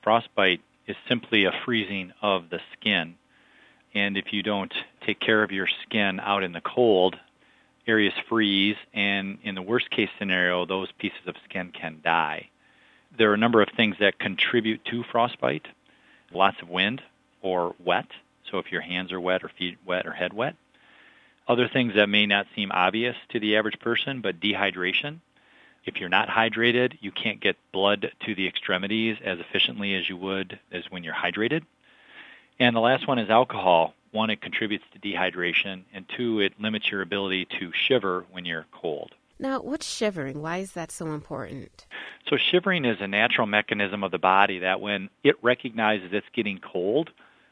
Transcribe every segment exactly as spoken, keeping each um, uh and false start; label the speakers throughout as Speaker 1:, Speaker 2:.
Speaker 1: Frostbite is simply a freezing of the skin. And if you don't take care of your skin out in the cold, areas freeze, and in the worst case scenario, those pieces of skin can die. There are a number of things that contribute to frostbite. Lots of wind or wet, so if your hands are wet or feet wet or head wet. Other things that may not seem obvious to the average person, but dehydration. If you're not hydrated, you can't get blood to the extremities as efficiently as you would as when you're hydrated. And the last one is alcohol. One, it contributes to dehydration, and two, it limits your ability to shiver when you're cold.
Speaker 2: Now, what's shivering? Why is that so important?
Speaker 1: So shivering is a natural mechanism of the body that when it recognizes it's getting cold,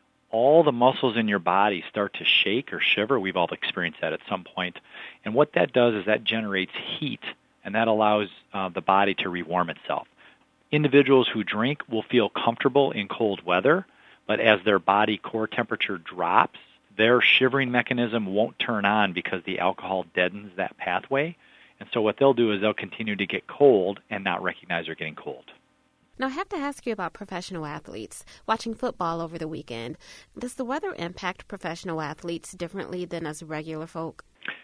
Speaker 1: all the muscles in your body start to shake or shiver. We've all experienced that at some point. And what that does is that generates heat, and that allows uh, the body to rewarm itself. Individuals who drink will feel comfortable in cold weather, but as their body core temperature drops, their shivering mechanism won't turn on because the alcohol deadens that pathway. And so what they'll do is they'll continue to get cold and not recognize they're getting cold.
Speaker 2: Now, I have to ask you about professional athletes. Watching football over the weekend, does the weather impact professional athletes differently than us regular folk?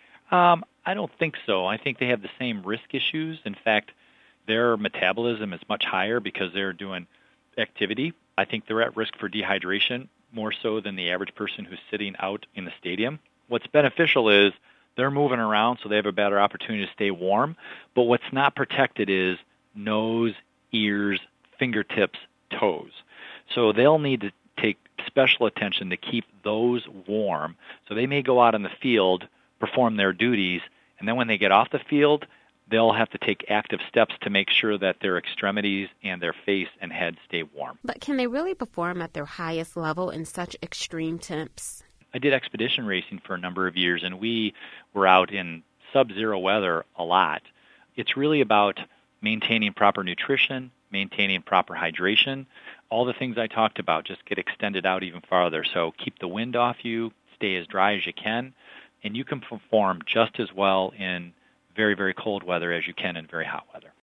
Speaker 1: Um, I don't think so. I think they have the same risk issues. In fact, their metabolism is much higher because they're doing activity. I think they're at risk for dehydration more so than the average person who's sitting out in the stadium. What's beneficial is they're moving around, so they have a better opportunity to stay warm. But what's not protected is nose, ears, fingertips, toes. So they'll need to take special attention to keep those warm. So they may go out on the field, perform their duties, and then when they get off the field, they'll have to take active steps to make sure that their extremities and their face and head stay warm.
Speaker 2: But can they really perform at their highest level in such extreme temps?
Speaker 1: I did expedition racing for a number of years, and we were out in sub-zero weather a lot. It's really about maintaining proper nutrition, maintaining proper hydration. All the things I talked about just get extended out even farther. So keep the wind off you, stay as dry as you can, and you can perform just as well in very, very cold weather as you can in very hot weather.